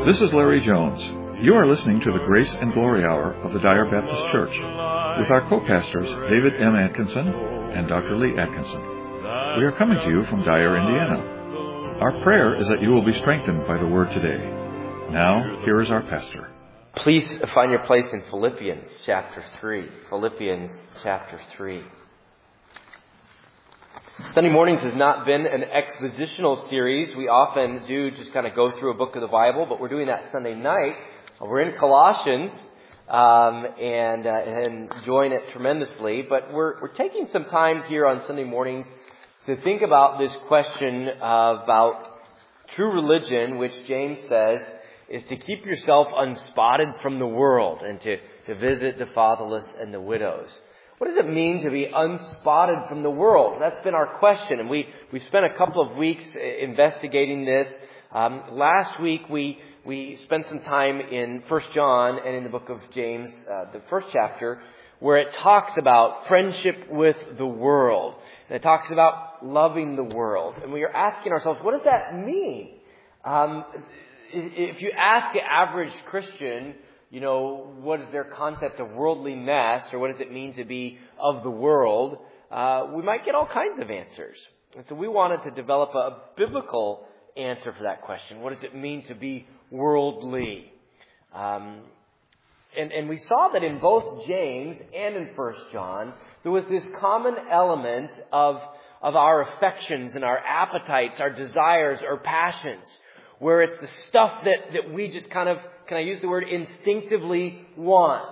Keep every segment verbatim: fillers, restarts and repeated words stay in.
This is Larry Jones. You are listening to the Grace and Glory Hour of the Dyer Baptist Church with our co-pastors David M. Atkinson and Doctor Lee Atkinson. We are coming to you from Dyer, Indiana. Our prayer is that you will be strengthened by the Word today. Now, here is our pastor. Please find your place in Philippians chapter three. Philippians chapter three. Sunday mornings has not been an expositional series. We often do just kind of go through a book of the Bible, but we're doing that Sunday night. We're in Colossians um, and, uh, and enjoying it tremendously. But we're, we're taking some time here on Sunday mornings to think about this question about true religion, which James says is to keep yourself unspotted from the world and to, to visit the fatherless and the widows. What does it mean to be unspotted from the world? That's been our question, and we we spent a couple of weeks investigating this. Um, last week we we spent some time in First John and in the book of James, uh, the first chapter, where it talks about friendship with the world, and it talks about loving the world. And we are asking ourselves, what does that mean? Um, if you ask an average Christian, you know, what is their concept of worldliness, or what does it mean to be of the world, uh, we might get all kinds of answers. And so we wanted to develop a, a biblical answer for that question. What does it mean to be worldly? Um, and, and we saw that in both James and in First John, there was this common element of, of our affections and our appetites, our desires, our passions, where it's the stuff that, that we just kind of, can I use the word, instinctively want.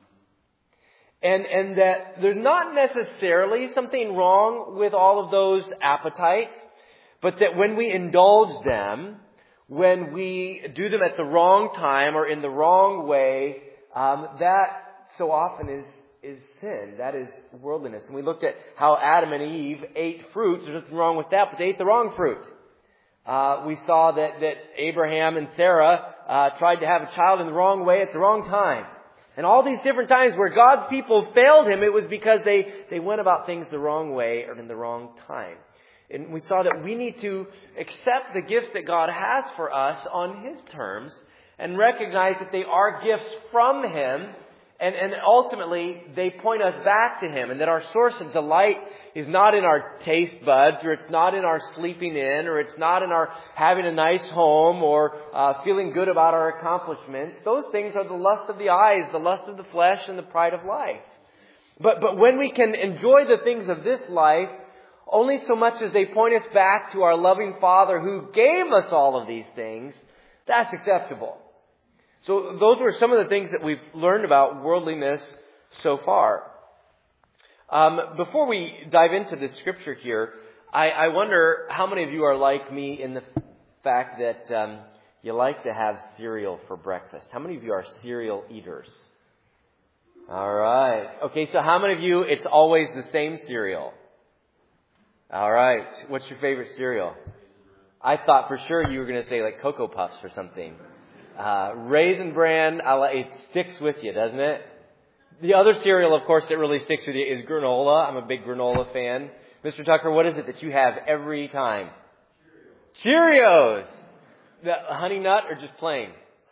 And, and that there's not necessarily something wrong with all of those appetites, but that when we indulge them, when we do them at the wrong time or in the wrong way, um, that so often is, is sin. That is worldliness. And we looked at how Adam and Eve ate fruit. There's nothing wrong with that, but they ate the wrong fruit. Uh, we saw that, that Abraham and Sarah uh, tried to have a child in the wrong way at the wrong time. And all these different times where God's people failed Him, it was because they, they went about things the wrong way or in the wrong time. And we saw that we need to accept the gifts that God has for us on His terms and recognize that they are gifts from Him, and, and ultimately they point us back to Him, and that our source of delight is not in our taste buds, or it's not in our sleeping in, or it's not in our having a nice home, or uh, feeling good about our accomplishments. Those things are the lust of the eyes, the lust of the flesh, and the pride of life. But but when we can enjoy the things of this life only so much as they point us back to our loving Father who gave us all of these things, that's acceptable. So those were some of the things that we've learned about worldliness so far. Um, before we dive into the scripture here, I, I wonder how many of you are like me in the fact that um, you like to have cereal for breakfast. How many of you are cereal eaters? All right. Okay, so how many of you, it's always the same cereal? All right. What's your favorite cereal? I thought for sure you were going to say like Cocoa Puffs or something. Uh, Raisin Bran, I like, it sticks with you, doesn't it? The other cereal, of course, that really sticks with you is granola. I'm a big granola fan. Mister Tucker, what is it that you have every time? Cheerios. Cheerios. The honey nut or just plain?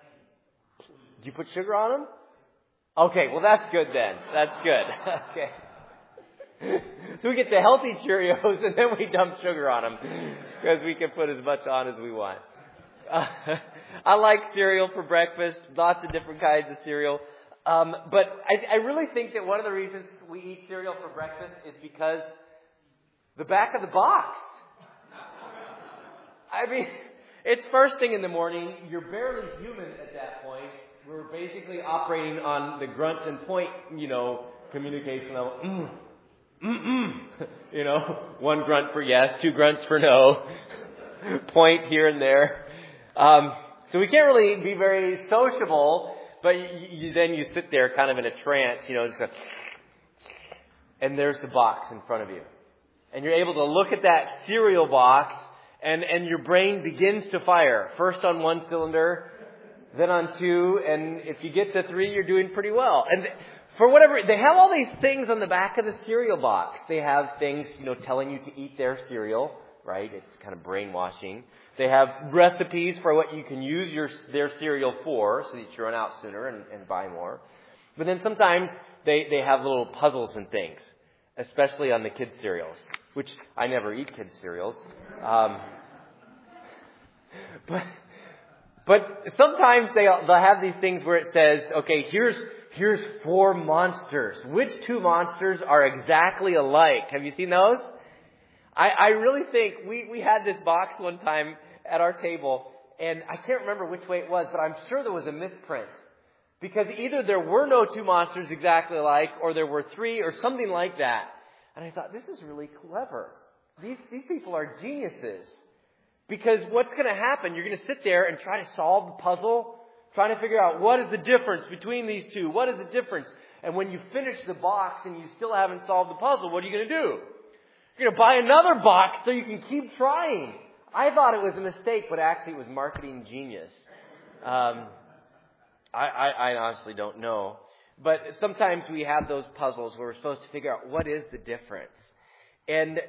Do you put sugar on them? Okay, well that's good then. That's good. Okay. So we get the healthy Cheerios and then we dump sugar on them because we can put as much on as we want. Uh, I like cereal for breakfast. Lots of different kinds of cereal. Um, but I, I really think that one of the reasons we eat cereal for breakfast is because the back of the box. I mean, it's first thing in the morning. You're barely human at that point. We're basically operating on the grunt and point, you know, communication level. Mm, mm, mm. You know, one grunt for yes, two grunts for no. Point here and there. Um, so we can't really be very sociable. But you, you, then you sit there kind of in a trance, you know, just go, and there's the box in front of you. And you're able to look at that cereal box, and, and your brain begins to fire. First on one cylinder, then on two, and if you get to three, you're doing pretty well. And for whatever, they have all these things on the back of the cereal box. They have things, you know, telling you to eat their cereal, right? It's kind of brainwashing. They have recipes for what you can use your their cereal for so that you run out sooner and, and buy more. But then sometimes they, they have little puzzles and things, especially on the kids' cereals, which I never eat kids' cereals. Um, but but sometimes they they'll have these things where it says, okay, here's here's four monsters. Which two monsters are exactly alike? Have you seen those? I, I really think we, we had this box one time at our table, and I can't remember which way it was, but I'm sure there was a misprint. Because either there were no two monsters exactly alike, or there were three, or something like that. And I thought, this is really clever. These, these people are geniuses. Because what's going to happen, you're going to sit there and try to solve the puzzle, trying to figure out what is the difference between these two, what is the difference? And when you finish the box and you still haven't solved the puzzle, what are you going to do? You're going to buy another box so you can keep trying. I thought it was a mistake, but actually it was marketing genius. Um, I, I, I honestly don't know. But sometimes we have those puzzles where we're supposed to figure out what is the difference. And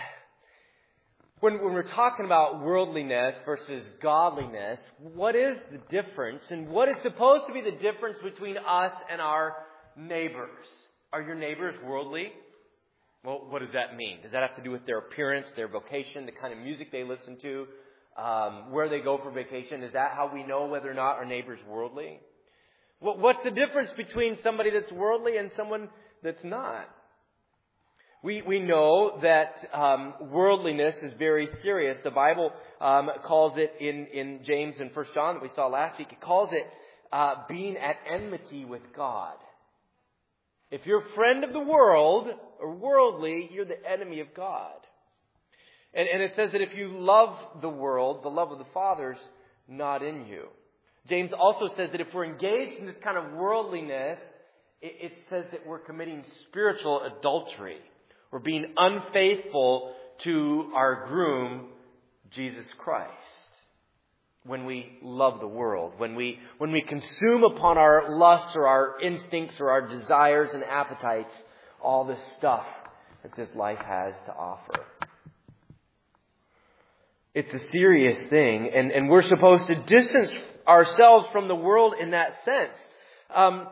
when, when we're talking about worldliness versus godliness, what is the difference? And what is supposed to be the difference between us and our neighbors? Are your neighbors worldly? Well, what does that mean? Does that have to do with their appearance, their vocation, the kind of music they listen to, um, where they go for vacation? Is that how we know whether or not our neighbor's worldly? Well, what's the difference between somebody that's worldly and someone that's not? We we know that um, worldliness is very serious. The Bible um, calls it in, in James and First John that we saw last week, it calls it uh, being at enmity with God. If you're a friend of the world or worldly, you're the enemy of God. And, and it says that if you love the world, the love of the Father's not in you. James also says that if we're engaged in this kind of worldliness, it, it says that we're committing spiritual adultery. We're being unfaithful to our groom, Jesus Christ. When we love the world, when we when we consume upon our lusts or our instincts or our desires and appetites all this stuff that this life has to offer. It's a serious thing, and, and we're supposed to distance ourselves from the world in that sense. Um,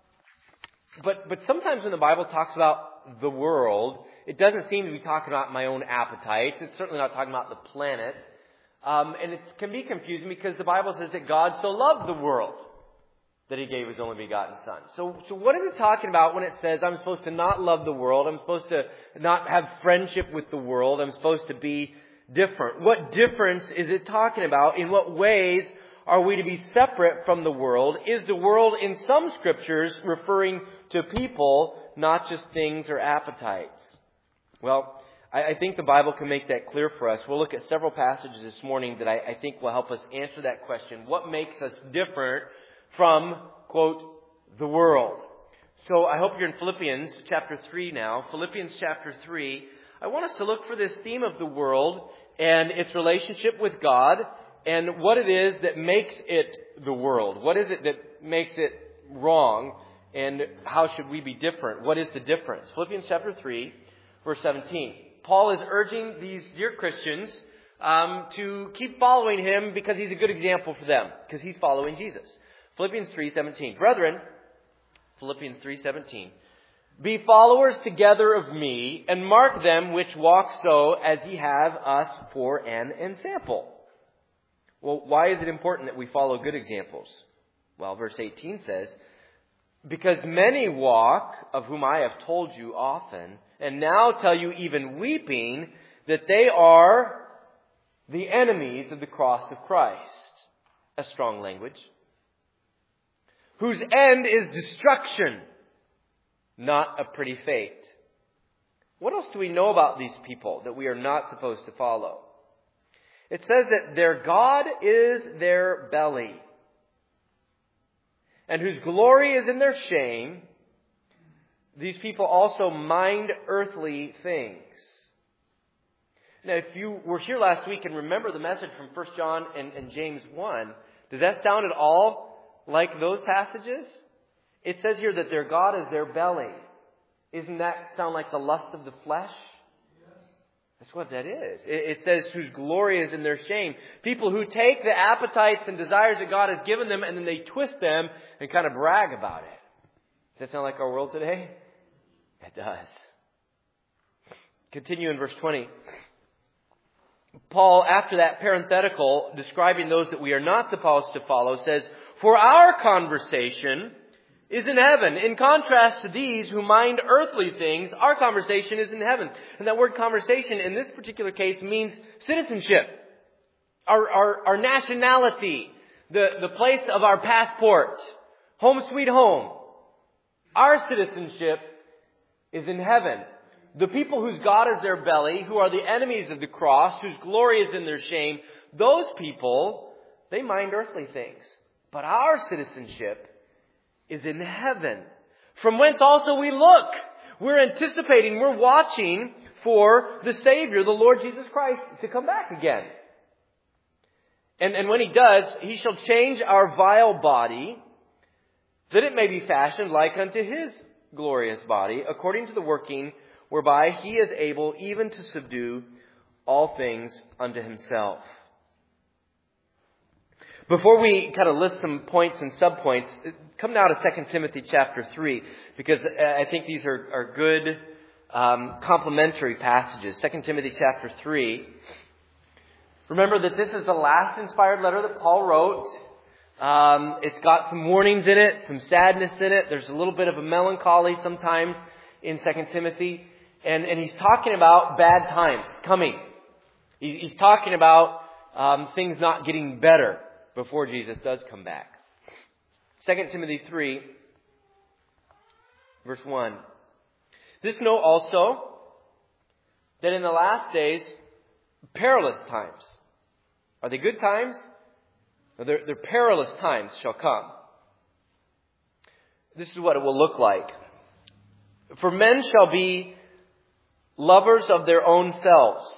but but sometimes when the Bible talks about the world, it doesn't seem to be talking about my own appetites. It's certainly not talking about the planet. Um, and it can be confusing because the Bible says that God so loved the world that He gave His only begotten Son. So, so what is it talking about when it says I'm supposed to not love the world, I'm supposed to not have friendship with the world, I'm supposed to be different? What difference is it talking about? In what ways are we to be separate from the world? Is the world in some scriptures referring to people, not just things or appetites? Well, I think the Bible can make that clear for us. We'll look at several passages this morning that I, I think will help us answer that question. What makes us different from, quote, the world? So I hope you're in Philippians chapter three now. Philippians chapter three. I want us to look for this theme of the world and its relationship with God and what it is that makes it the world. What is it that makes it wrong and how should we be different? What is the difference? Philippians chapter three, verse seventeen. Paul is urging these dear Christians um, to keep following him because he's a good example for them, because he's following Jesus. Philippians three seventeen. Brethren, Philippians three seventeen. Be followers together of me, and mark them which walk so as ye have us for an ensample. Well, why is it important that we follow good examples? Well, verse eighteen says, because many walk, of whom I have told you often, and now tell you even weeping, that they are the enemies of the cross of Christ. A strong language. Whose end is destruction, not a pretty fate. What else do we know about these people that we are not supposed to follow? It says that their God is their belly, and whose glory is in their shame. These people also mind earthly things. Now, if you were here last week and remember the message from First John and, and James one, does that sound at all like those passages? It says here that their God is their belly. Isn't that sound like the lust of the flesh? That's what that is. It says whose glory is in their shame. People who take the appetites and desires that God has given them and then they twist them and kind of brag about it. Does that sound like our world today? It does. Continue in verse twenty. Paul, after that parenthetical describing those that we are not supposed to follow, says, "For our conversation is in heaven. In contrast to these who mind earthly things, our conversation is in heaven." And that word conversation in this particular case means citizenship. Our, our, our nationality. The, the place of our passport. Home sweet home. Our citizenship is in heaven. The people whose God is their belly, who are the enemies of the cross, whose glory is in their shame, those people, they mind earthly things. But our citizenship is in heaven, from whence also we look. We're anticipating, we're watching for the Savior, the Lord Jesus Christ, to come back again. And, and when He does, He shall change our vile body, that it may be fashioned like unto His glorious body, according to the working whereby He is able even to subdue all things unto Himself. Before we kind of list some points and subpoints, come now to Second Timothy chapter three, because I think these are, are good um, complementary passages. Second Timothy chapter three. Remember that this is the last inspired letter that Paul wrote. Um, it's got some warnings in it, some sadness in it. There's a little bit of a melancholy sometimes in Second Timothy. And, and he's talking about bad times coming. He, he's talking about um, things not getting better before Jesus does come back. Second Timothy three, verse one. This know also that in the last days, perilous times. Are they good times? No, they're, they're perilous times shall come. This is what it will look like. For men shall be lovers of their own selves,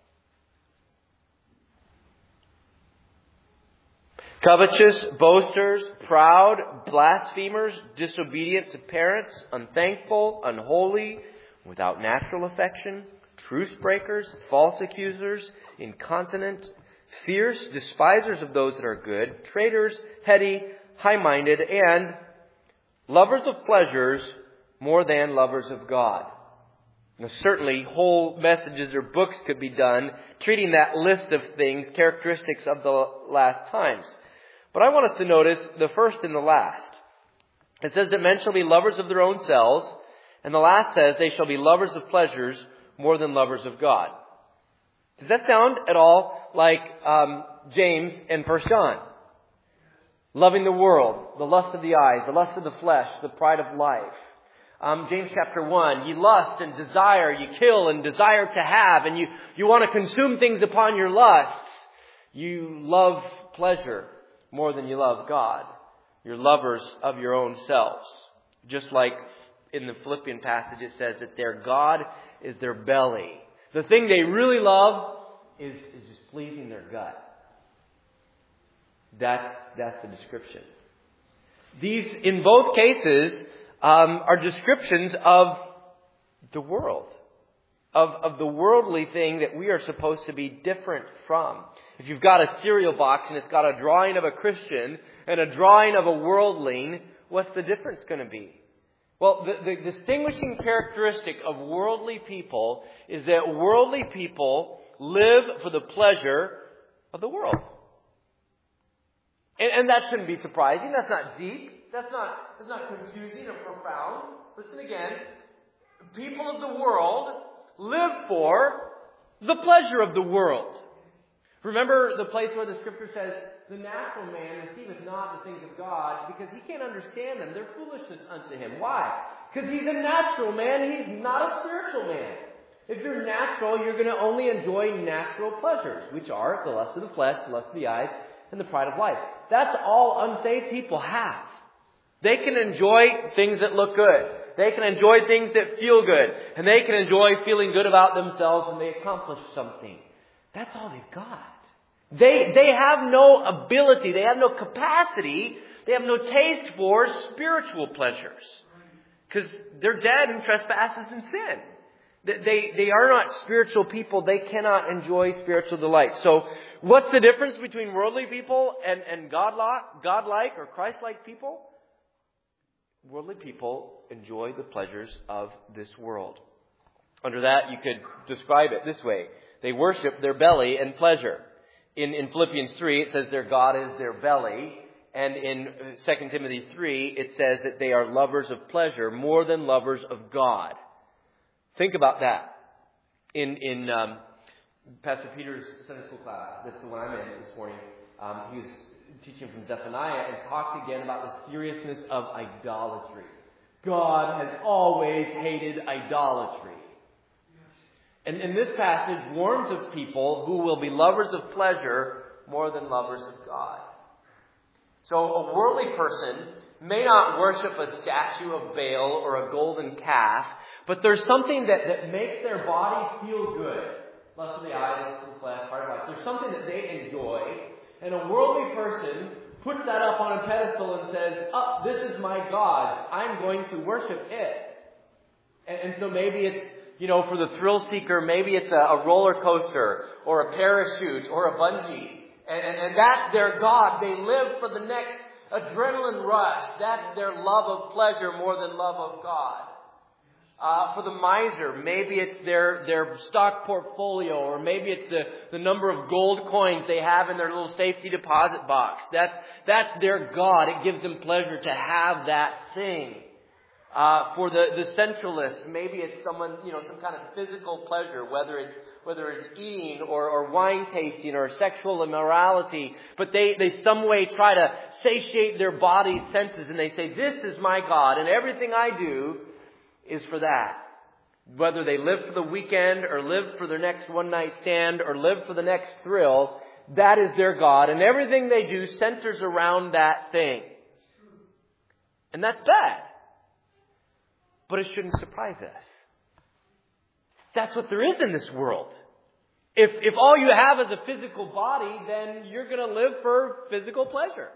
covetous, boasters, proud, blasphemers, disobedient to parents, unthankful, unholy, without natural affection, truce breakers, false accusers, incontinent, fierce, despisers of those that are good, traitors, heady, high-minded, and lovers of pleasures more than lovers of God. Now, certainly, whole messages or books could be done treating that list of things, characteristics of the last times. But I want us to notice the first and the last. It says that men shall be lovers of their own selves, and the last says they shall be lovers of pleasures more than lovers of God. Does that sound at all like um, James and First John? Loving the world, the lust of the eyes, the lust of the flesh, the pride of life. Um, James chapter one, you lust and desire, you kill and desire to have, and you, you want to consume things upon your lusts. You love pleasure more than you love God. You're lovers of your own selves. Just like in the Philippian passage it says that their God is their belly. The thing they really love is, is just pleasing their gut. That's, that's the description. These, in both cases, um, are descriptions of the world. Of, of the worldly thing that we are supposed to be different from. If you've got a cereal box and it's got a drawing of a Christian and a drawing of a worldling, what's the difference going to be? Well, the, the distinguishing characteristic of worldly people is that worldly people live for the pleasure of the world. And, and that shouldn't be surprising. That's not deep. That's not, that's not confusing or profound. Listen again. People of the world live for the pleasure of the world. Remember the place where the Scripture says, the natural man receiveth not the things of God because he can't understand them. They're foolishness unto him. Why? Because he's a natural man. He's not a spiritual man. If you're natural, you're going to only enjoy natural pleasures, which are the lust of the flesh, the lust of the eyes, and the pride of life. That's all unsaved people have. They can enjoy things that look good. They can enjoy things that feel good. And they can enjoy feeling good about themselves when they accomplish something. That's all they've got. They, they have no ability, they have no capacity, they have no taste for spiritual pleasures. Because they're dead in trespasses and sin. They, they are not spiritual people. They cannot enjoy spiritual delight. So what's the difference between worldly people and, and God-like, God-like or Christ-like people? Worldly people enjoy the pleasures of this world. Under that, you could describe it this way. They worship their belly and pleasure. In, in Philippians three, it says their God is their belly. And in Second Timothy three, it says that they are lovers of pleasure more than lovers of God. Think about that. In in um, Pastor Peter's Sunday school class, that's the one I'm in this morning, um, he was teaching from Zephaniah and talked again about the seriousness of idolatry. God has always hated idolatry. And, and this passage warns of people who will be lovers of pleasure more than lovers of God. So a worldly person may not worship a statue of Baal or a golden calf, but there's something that, that makes their body feel good. Lust of the eyes, lust of the flesh, heart of life. There's something that they enjoy. And a worldly person puts that up on a pedestal and says, oh, this is my God. I'm going to worship it. And, and so maybe it's, you know, for the thrill seeker, maybe it's a, a roller coaster or a parachute or a bungee. And, and, and that's their God. They live for the next adrenaline rush. That's their love of pleasure more than love of God. Uh, for the miser, maybe it's their, their stock portfolio, or maybe it's the, the number of gold coins they have in their little safety deposit box. That's, that's their God. It gives them pleasure to have that thing. Uh, for the, the centralist, maybe it's someone, you know, some kind of physical pleasure, whether it's, whether it's eating or, or wine tasting or sexual immorality. But they, they some way try to satiate their body's senses, and they say, this is my God, and everything I do is for that. Whether they live for the weekend or live for their next one-night stand or live for the next thrill, that is their God. And everything they do centers around that thing. And that's bad. But it shouldn't surprise us. That's what there is in this world. If, if all you have is a physical body, then you're going to live for physical pleasure.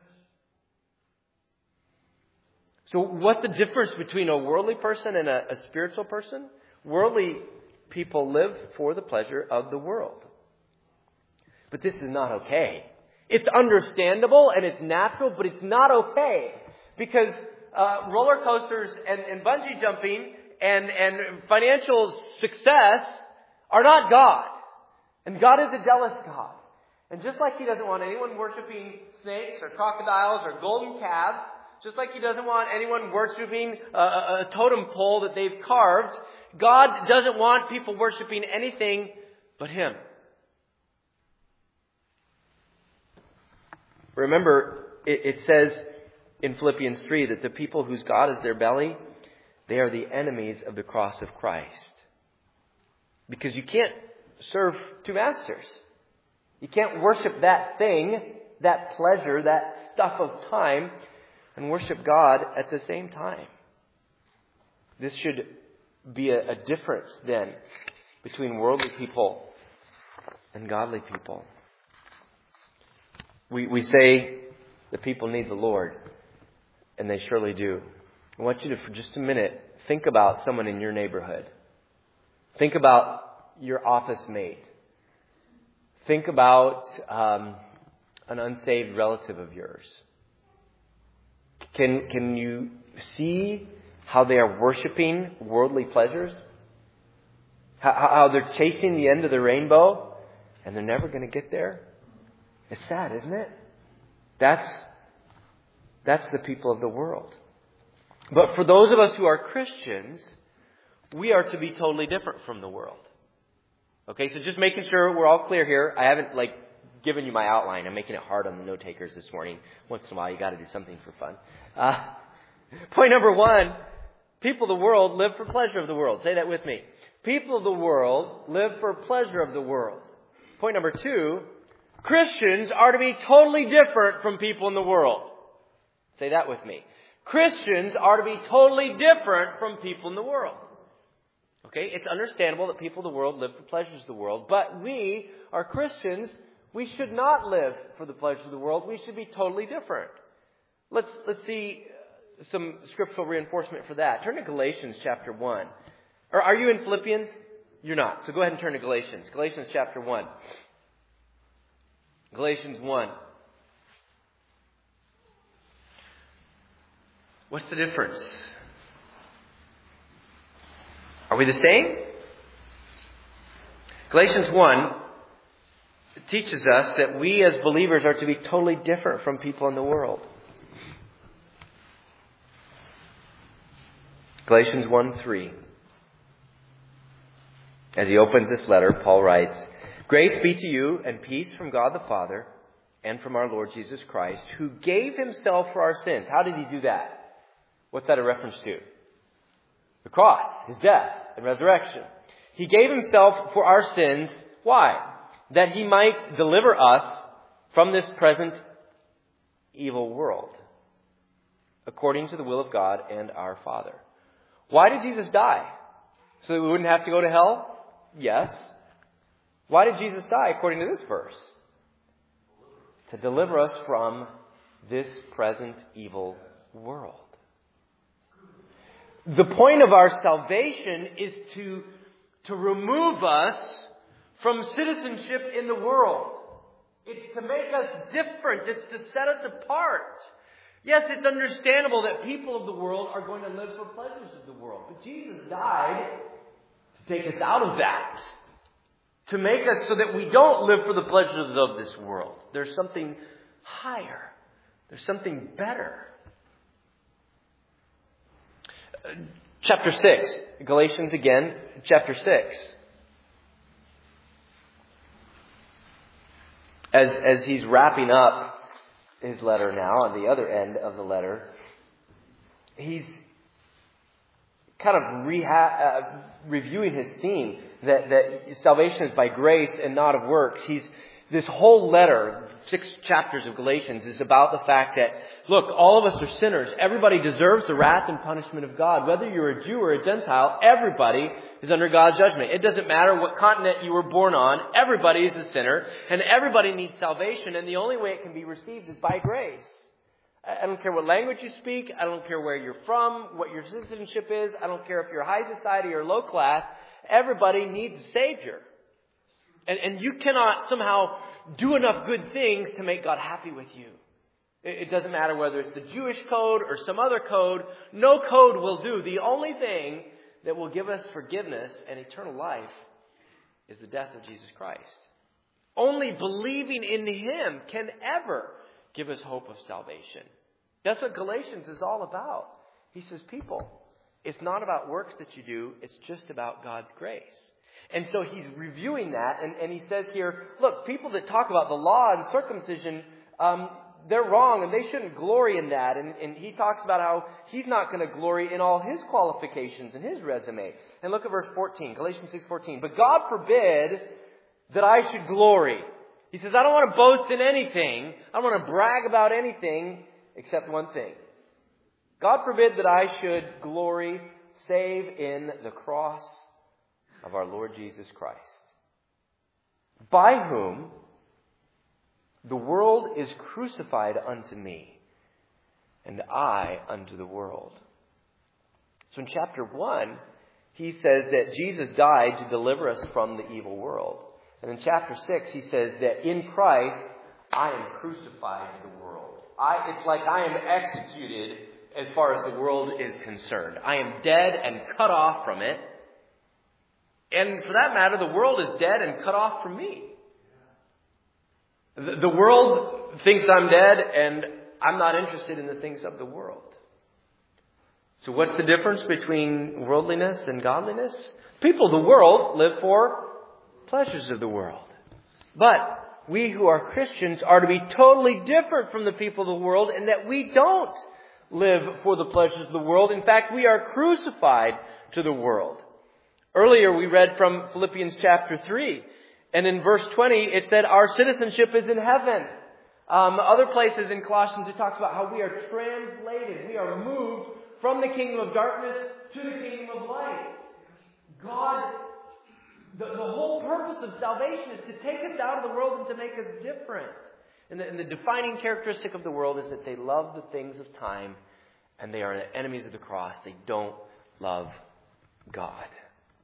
So what's the difference between a worldly person and a, a spiritual person? Worldly people live for the pleasure of the world. But this is not okay. It's understandable and it's natural, but it's not okay. Because uh, roller coasters and, and bungee jumping and, and financial success are not God. And God is a jealous God. And just like He doesn't want anyone worshiping snakes or crocodiles or golden calves, just like He doesn't want anyone worshiping a, a, a totem pole that they've carved, God doesn't want people worshiping anything but Him. Remember, it, it says in Philippians three that the people whose God is their belly, they are the enemies of the cross of Christ. Because you can't serve two masters. You can't worship that thing, that pleasure, that stuff of time, and worship God at the same time. This should be a, a difference then between worldly people and godly people. We we say the people need the Lord, and they surely do. I want you to, for just a minute, think about someone in your neighborhood. Think about your office mate. Think about um, an unsaved relative of yours. Can can you see how they are worshiping worldly pleasures? How, how they're chasing the end of the rainbow and they're never going to get there? It's sad, isn't it? That's, that's the people of the world. But for those of us who are Christians, we are to be totally different from the world. Okay, so just making sure we're all clear here. I haven't like given you my outline. I'm making it hard on the note takers this morning. Once in a while, you got to do something for fun. Uh, point number one, people of the world live for pleasure of the world. Say that with me. People of the world live for pleasure of the world. Point number two, Christians are to be totally different from people in the world. Say that with me. Christians are to be totally different from people in the world. Okay, it's understandable that people of the world live for pleasures of the world, but we are Christians. We should not live for the pleasures of the world. We should be totally different. Let's let's see some scriptural reinforcement for that. Turn to Galatians chapter one. Or are you in Philippians? You're not. So go ahead and turn to Galatians. Galatians chapter one. Galatians one. What's the difference? Are we the same? Galatians one teaches us that we as believers are to be totally different from people in the world. Galatians one three. As he opens this letter, Paul writes, "Grace be to you and peace from God the Father and from our Lord Jesus Christ, who gave himself for our sins." How did he do that? What's that a reference to? The cross, his death and resurrection. He gave himself for our sins. Why? That he might deliver us from this present evil world, according to the will of God and our Father. Why did Jesus die? So that we wouldn't have to go to hell? Yes. Why did Jesus die according to this verse? To deliver us from this present evil world. The point of our salvation is to, to remove us from citizenship in the world. It's to make us different. It's to set us apart. Yes, it's understandable that people of the world are going to live for pleasures of the world. But Jesus died to take us out of that. To make us so that we don't live for the pleasures of this world. There's something higher. There's something better. Uh, chapter six. Galatians again, chapter six. As, as he's wrapping up his letter now, on the other end of the letter, he's kind of reha- uh, reviewing his theme that, that salvation is by grace and not of works. He's this whole letter, six chapters of Galatians, is about the fact that, look, all of us are sinners. Everybody deserves the wrath and punishment of God. Whether you're a Jew or a Gentile, everybody is under God's judgment. It doesn't matter what continent you were born on. Everybody is a sinner, and everybody needs salvation, and the only way it can be received is by grace. I don't care what language you speak. I don't care where you're from, what your citizenship is. I don't care if you're high society or low class. Everybody needs a Savior. And, and you cannot somehow do enough good things to make God happy with you. It, it doesn't matter whether it's the Jewish code or some other code. No code will do. The only thing that will give us forgiveness and eternal life is the death of Jesus Christ. Only believing in Him can ever give us hope of salvation. That's what Galatians is all about. He says, people, it's not about works that you do. It's just about God's grace. And so he's reviewing that, and, and he says here, look, people that talk about the law and circumcision, um, they're wrong, and they shouldn't glory in that. And, and he talks about how he's not going to glory in all his qualifications and his resume. And look at verse fourteen, Galatians six fourteen. But God forbid that I should glory. He says, I don't want to boast in anything. I don't want to brag about anything except one thing. God forbid that I should glory save in the cross of our Lord Jesus Christ, by whom the world is crucified unto me, and I unto the world. So in chapter one, he says that Jesus died to deliver us from the evil world. And in chapter six, he says that in Christ, I am crucified to the world. I, it's like I am executed as far as the world is concerned. I am dead and cut off from it. And for that matter, the world is dead and cut off from me. The, the world thinks I'm dead, and I'm not interested in the things of the world. So what's the difference between worldliness and godliness? People of the world live for pleasures of the world. But we who are Christians are to be totally different from the people of the world in that we don't live for the pleasures of the world. In fact, we are crucified to the world. Earlier we read from Philippians chapter three, and in verse twenty it said our citizenship is in heaven. Um, other places in Colossians it talks about how we are translated. We are moved from the kingdom of darkness to the kingdom of light. God, the, the whole purpose of salvation is to take us out of the world and to make us different. And the, and the defining characteristic of the world is that they love the things of time, and they are enemies of the cross. They don't love God.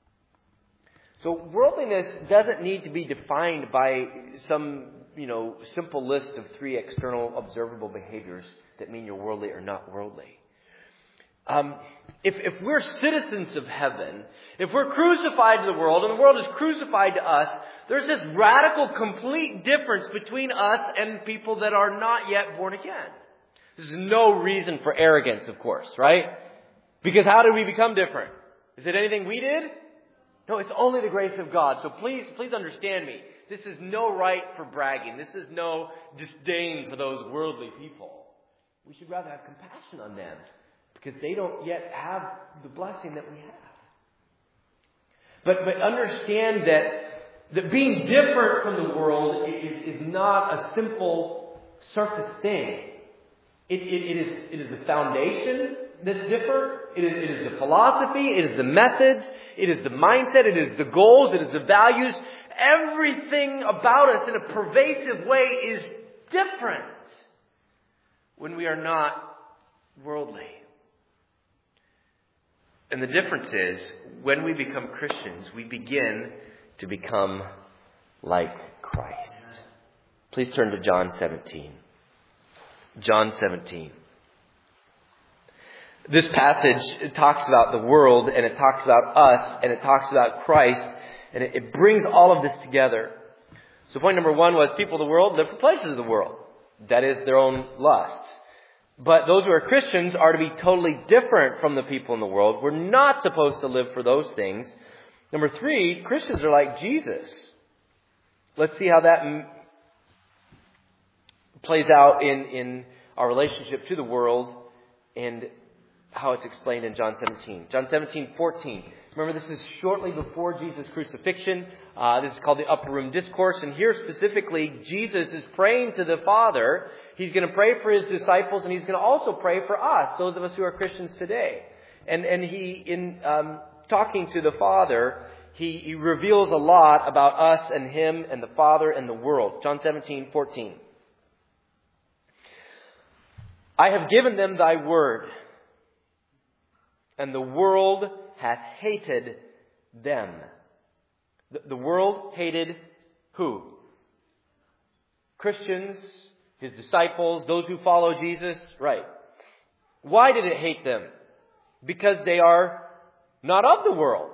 So worldliness doesn't need to be defined by some, you know, simple list of three external observable behaviors that mean you're worldly or not worldly. Um, if, if we're citizens of heaven, if we're crucified to the world and the world is crucified to us, there's this radical, complete difference between us and people that are not yet born again. This is no reason for arrogance, of course, right? Because how did we become different? Is it anything we did? No, it's only the grace of God. So please, please understand me. This is no right for bragging. This is no disdain for those worldly people. We should rather have compassion on them because they don't yet have the blessing that we have. But, but understand that, that being different from the world is, is not a simple surface thing. It, it, it is, it is the foundation that's different. It is, it is the philosophy. It is the methods. It is the mindset. It is the goals. It is the values. Everything about us in a pervasive way is different when we are not worldly. And the difference is, when we become Christians, we begin to become like Christ. Please turn to John seventeen. John seventeen. This passage talks about the world, and it talks about us, and it talks about Christ, and it, it brings all of this together. So point number one was people of the world live for pleasures of the world. That is, their own lusts. But those who are Christians are to be totally different from the people in the world. We're not supposed to live for those things. Number three, Christians are like Jesus. Let's see how that m- plays out in, in our relationship to the world and how it's explained in John seventeen. John seventeen, fourteen. Remember, this is shortly before Jesus' crucifixion. Uh, this is called the Upper Room Discourse. And here specifically, Jesus is praying to the Father. He's going to pray for His disciples, and He's going to also pray for us, those of us who are Christians today. And, and He, in um, talking to the Father, he, he reveals a lot about us and Him and the Father and the world. John seventeen, fourteen. I have given them thy word, and the world hath hated them. The, the world hated who? Christians, His disciples, those who follow Jesus. Right. Why did it hate them? Because they are not of the world.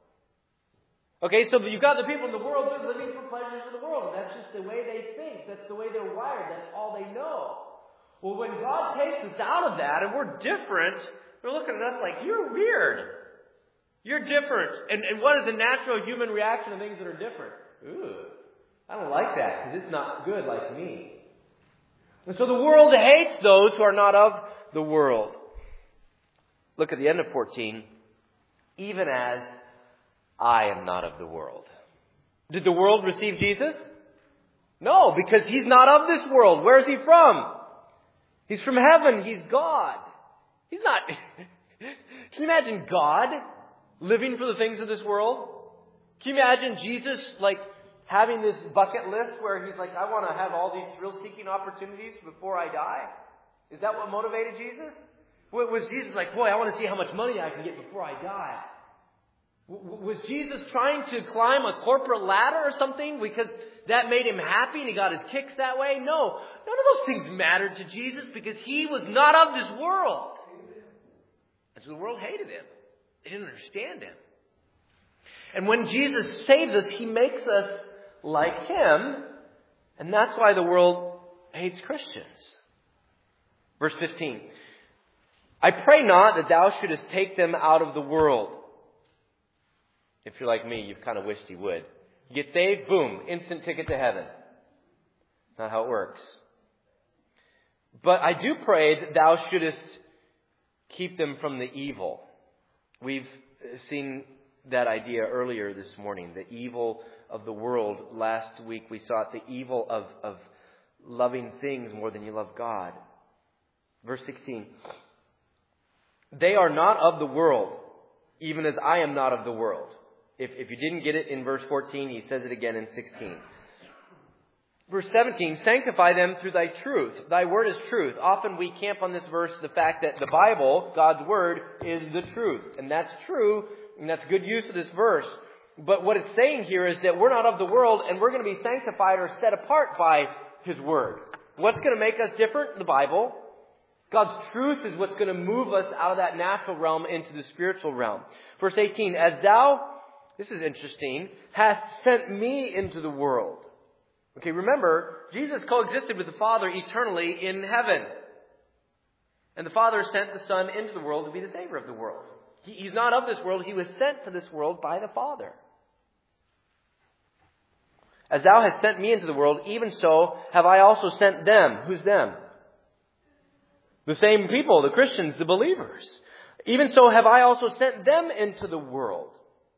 Okay, so you've got the people in the world, they're living for pleasures of the world. And that's just the way they think. That's the way they're wired. That's all they know. Well, when God takes us out of that and we're different, they're looking at us like, you're weird. You're different. And, and what is the natural human reaction to things that are different? Ooh, I don't like that because it's not good like me. And so the world hates those who are not of the world. Look at the end of fourteen. Even as I am not of the world. Did the world receive Jesus? No, because He's not of this world. Where is He from? He's from heaven. He's God. He's not... Can you imagine God living for the things of this world? Can you imagine Jesus, like, having this bucket list where He's like, I want to have all these thrill-seeking opportunities before I die? Is that what motivated Jesus? Was Jesus like, boy, I want to see how much money I can get before I die? Was Jesus trying to climb a corporate ladder or something because that made Him happy and He got His kicks that way? No. None of those things mattered to Jesus because He was not of this world. And so the world hated Him. They didn't understand Him. And when Jesus saves us, He makes us like Him. And that's why the world hates Christians. Verse fifteen. I pray not that thou shouldest take them out of the world. If you're like me, you've kind of wished He would. You get saved, boom, instant ticket to heaven. That's not how it works. But I do pray that thou shouldest keep them from the evil. We've seen that idea earlier this morning. The evil of the world. Last week we saw it. The evil of, of loving things more than you love God. Verse sixteen. They are not of the world, even as I am not of the world. If, if you didn't get it in verse fourteen, He says it again in sixteen. Verse seventeen, sanctify them through thy truth. Thy word is truth. Often we camp on this verse the fact that the Bible, God's word, is the truth. And that's true, and that's good use of this verse. But what it's saying here is that we're not of the world, and we're going to be sanctified or set apart by His Word. What's going to make us different? The Bible. God's truth is what's going to move us out of that natural realm into the spiritual realm. Verse eighteen, as thou, this is interesting, hast sent me into the world. Okay, remember, Jesus coexisted with the Father eternally in heaven. And the Father sent the Son into the world to be the Savior of the world. He, he's not of this world. He was sent to this world by the Father. As thou hast sent me into the world, even so have I also sent them. Who's them? The same people, the Christians, the believers. Even so have I also sent them into the world.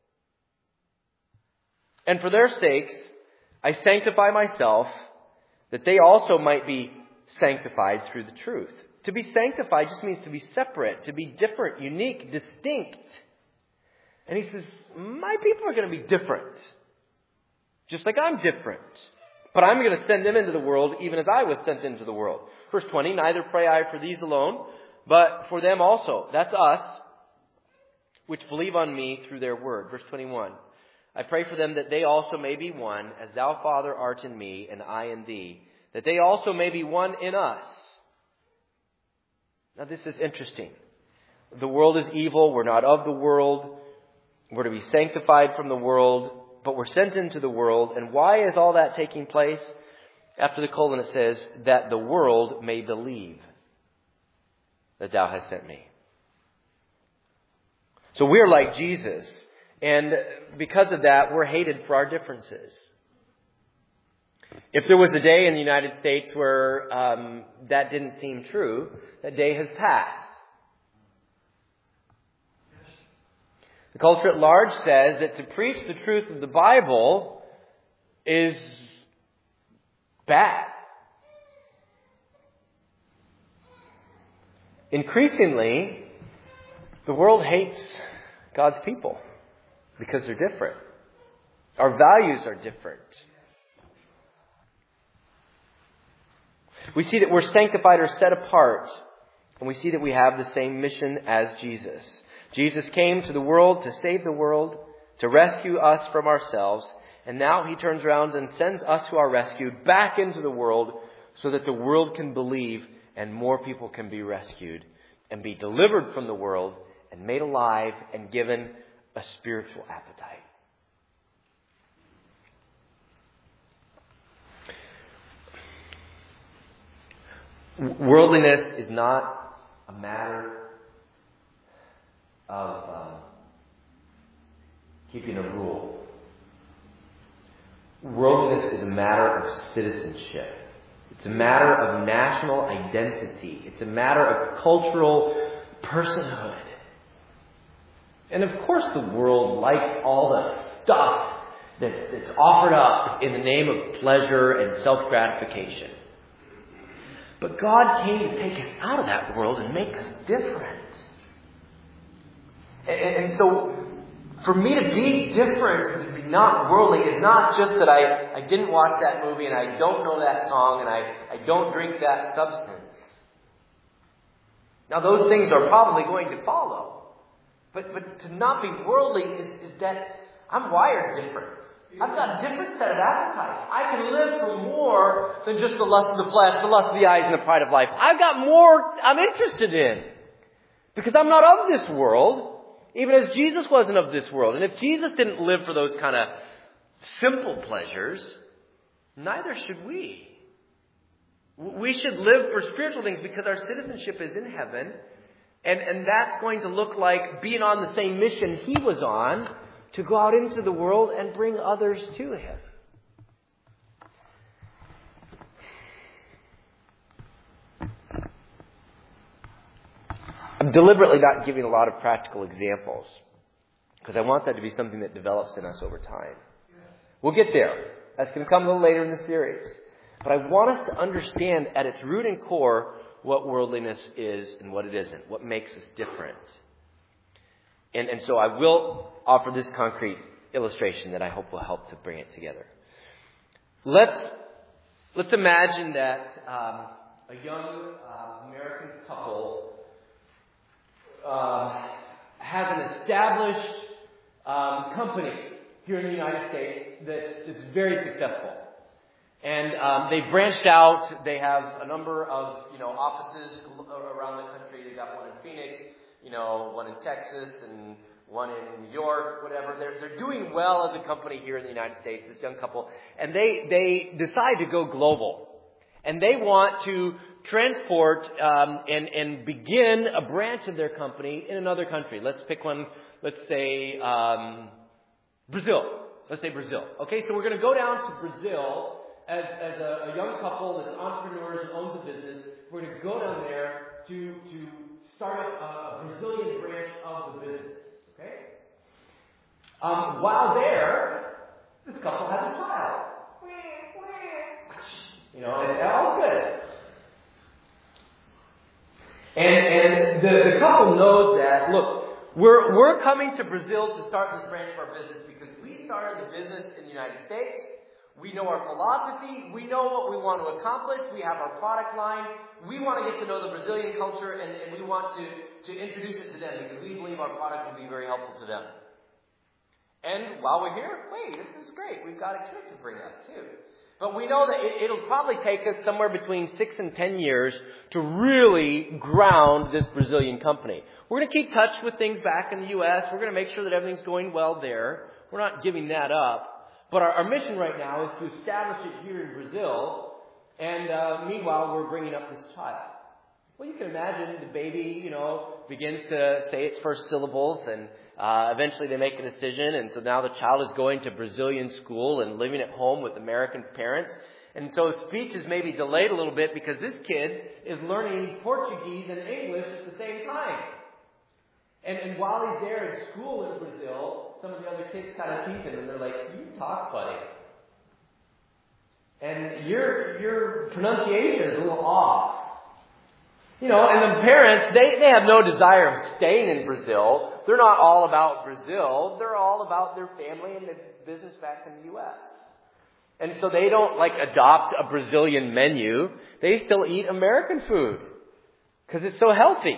And for their sakes, I sanctify myself, that they also might be sanctified through the truth. To be sanctified just means to be separate, to be different, unique, distinct. And he says, my people are going to be different. Just like I'm different. But I'm going to send them into the world even as I was sent into the world. Verse twenty, neither pray I for these alone, but for them also. That's us, which believe on me through their word. Verse twenty-one, I pray for them that they also may be one, as thou, Father, art in me, and I in thee, that they also may be one in us. Now this is interesting. The world is evil. We're not of the world. We're to be sanctified from the world, but we're sent into the world. And why is all that taking place? After the colon it says, that the world may believe that thou hast sent me. So we're like Jesus. And because of that, we're hated for our differences. If there was a day in the United States where um, that didn't seem true, that day has passed. The culture at large says that to preach the truth of the Bible is bad. Increasingly, the world hates God's people because they're different. Our values are different. We see that we're sanctified or set apart, and we see that we have the same mission as Jesus. Jesus came to the world to save the world, to rescue us from ourselves, and now He turns around and sends us who are rescued back into the world so that the world can believe and more people can be rescued and be delivered from the world and made alive and given a spiritual appetite. Worldliness is not a matter of um, keeping a rule. Worldliness is a matter of citizenship. It's a matter of national identity. It's a matter of cultural personhood. And of course the world likes all the stuff that's, that's offered up in the name of pleasure and self-gratification. But God came to take us out of that world and make us different. And, and so, for me to be different and to be not worldly is not just that I, I didn't watch that movie and I don't know that song and I, I don't drink that substance. Now those things are probably going to follow. But but to not be worldly is, is that I'm wired different. I've got a different set of appetites. I can live for more than just the lust of the flesh, the lust of the eyes, and the pride of life. I've got more I'm interested in. Because I'm not of this world, even as Jesus wasn't of this world. And if Jesus didn't live for those kind of simple pleasures, neither should we. We should live for spiritual things because our citizenship is in heaven. And, and that's going to look like being on the same mission He was on, to go out into the world and bring others to Him. I'm deliberately not giving a lot of practical examples because I want that to be something that develops in us over time. We'll get there. That's going to come a little later in the series. But I want us to understand at its root and core what worldliness is and what it isn't, what makes us different. And, and so I will offer this concrete illustration that I hope will help to bring it together. Let's let's imagine that um, a young uh, American couple uh, has an established um, company here in the United States that's, that's very successful. And um, they've branched out. They have a number of, you know, offices around the country. They've got one in Phoenix, you know, one in Texas, and one in New York, whatever. They're they're doing well as a company here in the United States, this young couple. And they, they decide to go global. And they want to transport um, and, and begin a branch of their company in another country. Let's pick one. Let's say um, Brazil. Let's say Brazil. Okay, so we're going to go down to Brazil as, as a, a young couple that's entrepreneurs and owns a business. We're going to go down there to, to start a, a Brazilian branch of the business. Okay? Um, while there, this couple has a child. You know, and all's good. And and the, the couple knows that, look, we're we're coming to Brazil to start this branch of our business because we started the business in the United States. We know our philosophy. We know what we want to accomplish. We have our product line. We want to get to know the Brazilian culture, and, and we want to, to introduce it to them because we believe our product will be very helpful to them. And while we're here, wait, this is great. We've got a kid to bring up too. But we know that it, it'll probably take us somewhere between six and ten years to really ground this Brazilian company. We're going to keep touch with things back in the U S. We're going to make sure that everything's going well there. We're not giving that up. But our, our mission right now is to establish it here in Brazil. And uh, meanwhile, we're bringing up this child. Well, you can imagine the baby, you know, begins to say its first syllables, and uh, eventually they make a decision. And so now the child is going to Brazilian school and living at home with American parents. And so speech is maybe delayed a little bit because this kid is learning Portuguese and English at the same time. And, and while he's there at school in Brazil, some of the other kids kind of tease him, and they're like, "You talk funny. And your your pronunciation is a little off." You know, and the parents, they, they have no desire of staying in Brazil. They're not all about Brazil. They're all about their family and the business back in the U S. And so they don't, like, adopt a Brazilian menu. They still eat American food because it's so healthy.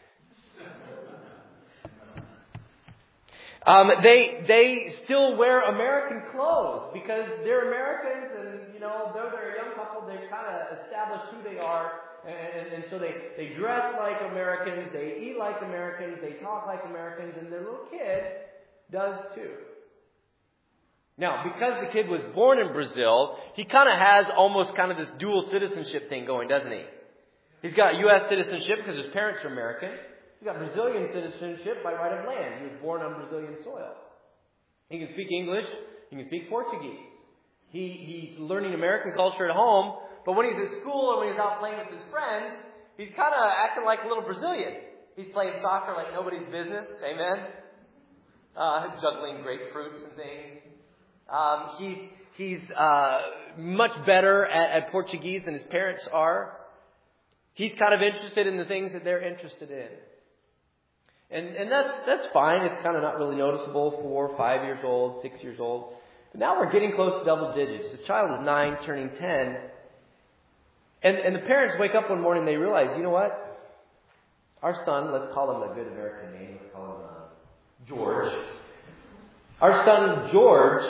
Um, they they still wear American clothes because they're Americans, and, you know, though they're a young couple, they've kind of established who they are. And, and, and so they, they dress like Americans, they eat like Americans, they talk like Americans, and their little kid does too. Now, because the kid was born in Brazil, he kind of has almost kind of this dual citizenship thing going, doesn't he? He's got U S citizenship because his parents are American. He's got Brazilian citizenship by right of land. He was born on Brazilian soil. He can speak English. He can speak Portuguese. He, he's learning American culture at home. But when he's at school or when he's out playing with his friends, he's kind of acting like a little Brazilian. He's playing soccer like nobody's business. Amen? Uh, juggling grapefruits and things. Um, he's he's uh, much better at, at Portuguese than his parents are. He's kind of interested in the things that they're interested in. And and that's that's fine. It's kind of not really noticeable for five years old, six years old. But now we're getting close to double digits. The child is nine, turning ten. And and the parents wake up one morning and they realize, you know what? Our son, let's call him a good American name. Let's call him uh, George. Our son, George,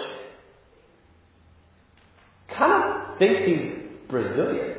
kind of thinks he's Brazilian.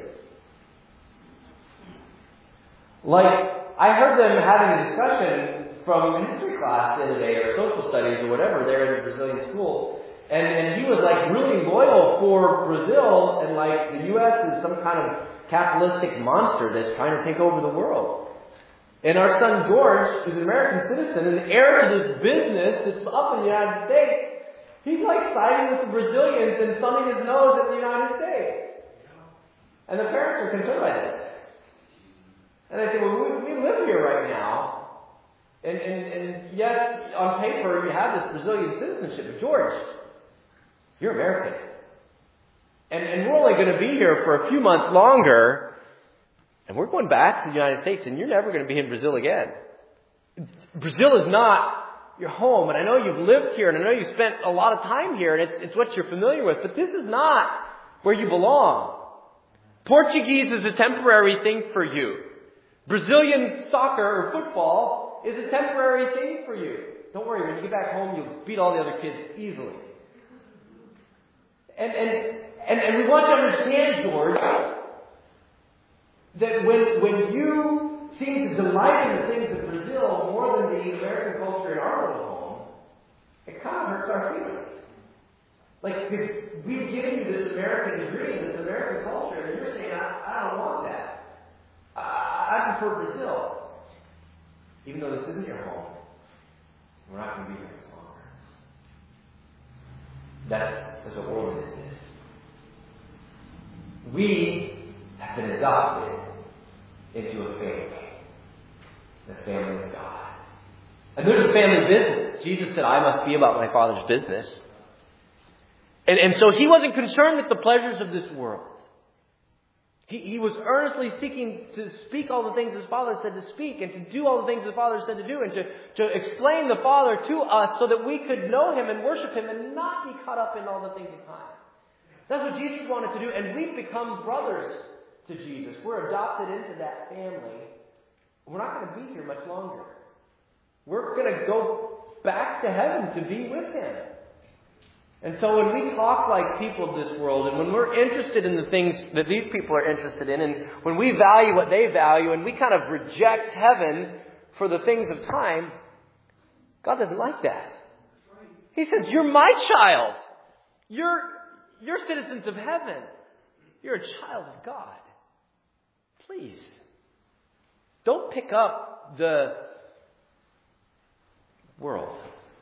Like, I heard them having a discussion from history class the other day, or social studies, or whatever, there in the Brazilian school. And, and he was like really loyal for Brazil, and like the U S is some kind of capitalistic monster that's trying to take over the world. And our son George, who's an American citizen, and heir to this business that's up in the United States, he's like siding with the Brazilians and thumbing his nose at the United States. And the parents are concerned by this. And they say, well, we, we live here right now. And, and, and yes, on paper, you have this Brazilian citizenship. But George, you're American. And, and we're only going to be here for a few months longer. And we're going back to the United States, and you're never going to be in Brazil again. Brazil is not your home. And I know you've lived here, and I know you've spent a lot of time here, and it's, it's what you're familiar with. But this is not where you belong. Portuguese is a temporary thing for you. Brazilian soccer or football is a temporary thing for you. Don't worry, when you get back home, you'll beat all the other kids easily. And, and, and, and we want you to understand, George, that when, when you seem to delight in the things of Brazil more than the American culture in our little home, it kind of hurts our feelings. Like, because we've given you this American dream, this American culture, and you're saying, I, I don't want that. I, I prefer Brazil. Even though this isn't your home, we're not going to be here as longer. That's, that's what worldliness is. We have been adopted into a family. The family of God. And there's a family business. Jesus said, I must be about my Father's business. And, and so he wasn't concerned with the pleasures of this world. He, he was earnestly seeking to speak all the things his Father said to speak and to do all the things the Father said to do and to, to explain the Father to us so that we could know Him and worship Him and not be caught up in all the things of time. That's what Jesus wanted to do, and we've become brothers to Jesus. We're adopted into that family. We're not going to be here much longer. We're going to go back to heaven to be with Him. And so when we talk like people of this world, and when we're interested in the things that these people are interested in, and when we value what they value, and we kind of reject heaven for the things of time, God doesn't like that. He says, you're my child. You're, you're citizens of heaven. You're a child of God. Please, don't pick up the world.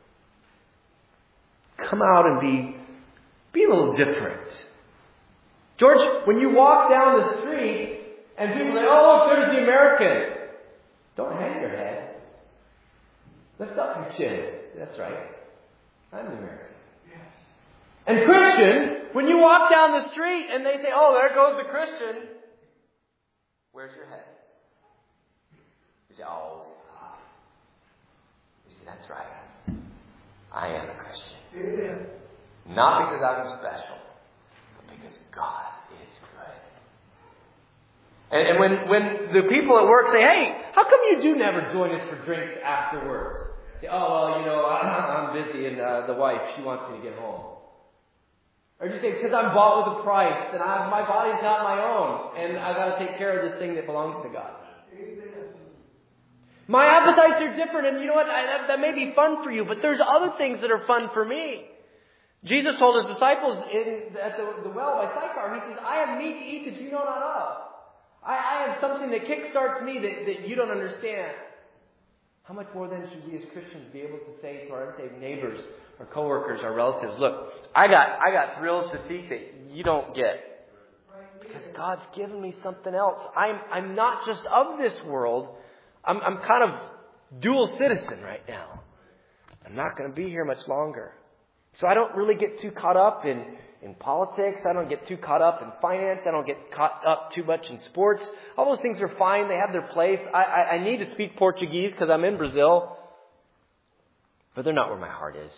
Come out and be, be a little different. George, when you walk down the street and people say, oh, look, there's the American. Don't hang your head. Lift up your chin. That's right. I'm the American. Yes. And Christian, when you walk down the street and they say, oh, there goes the Christian. Where's your head? You say, oh, stop. You say, that's right. I am a Christian. Amen. Not because I'm special, but because God is good. And, and when, when the people at work say, hey, how come you do never join us for drinks afterwards? Say, oh, well, you know, I'm, I'm busy and uh, the wife, she wants me to get home. Or do you say, because I'm bought with a price and I, my body's not my own and I've got to take care of this thing that belongs to God. Amen. My appetites are different, and you know what? I, that, that may be fun for you, but there's other things that are fun for me. Jesus told his disciples in, at the, the well by Sychar, he says, I have meat to eat that you know not of. I, I have something that kickstarts me that, that you don't understand. How much more then should we as Christians be able to say to our unsaved neighbors, our coworkers, our relatives, look, I got, I got thrills to seek that you don't get. Because God's given me something else. I'm, I'm not just of this world. I'm, I'm kind of dual citizen right now. I'm not going to be here much longer. So I don't really get too caught up in, in politics. I don't get too caught up in finance. I don't get caught up too much in sports. All those things are fine. They have their place. I, I, I need to speak Portuguese because I'm in Brazil. But they're not where my heart is.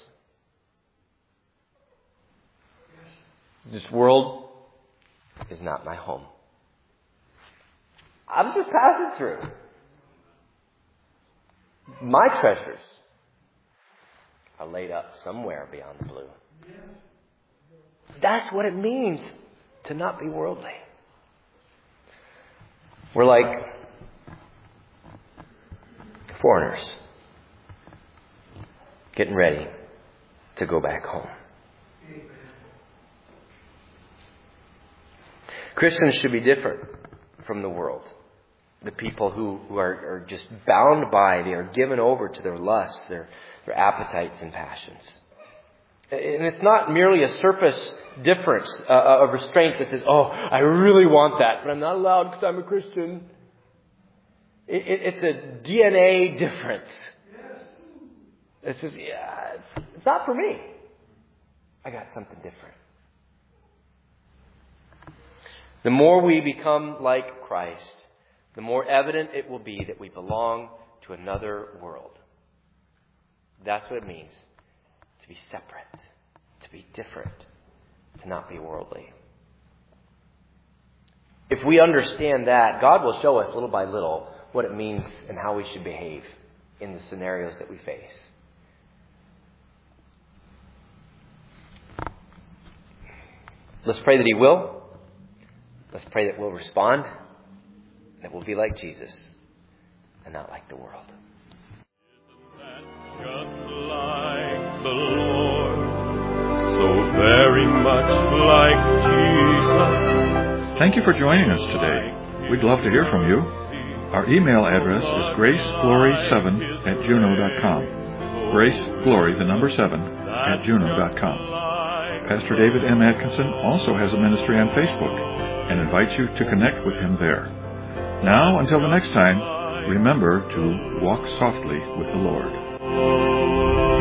This world is not my home. I'm just passing through. My treasures are laid up somewhere beyond the blue. That's what it means to not be worldly. We're like foreigners getting ready to go back home. Christians should be different from the world. The people who, who are, are just bound by, they are given over to their lusts, their, their appetites and passions. And it's not merely a surface difference, uh, of restraint that says, oh, I really want that, but I'm not allowed because I'm a Christian. It, it, it's a D N A difference. It says, yeah, it's, it's not for me. I got something different. The more we become like Christ, the more evident it will be that we belong to another world. That's what it means to be separate, to be different, to not be worldly. If we understand that, God will show us little by little what it means and how we should behave in the scenarios that we face. Let's pray that He will. Let's pray that we'll respond, that we'll be like Jesus and not like the world. Just like the Lord, so very much like Jesus. Thank you for joining us today. We'd love to hear from you. Our email address is grace glory seven at juno dot com. Graceglory, the number seven, at juno dot com. Pastor David M. Atkinson also has a ministry on Facebook and invites you to connect with him there. Now, until the next time, remember to walk softly with the Lord.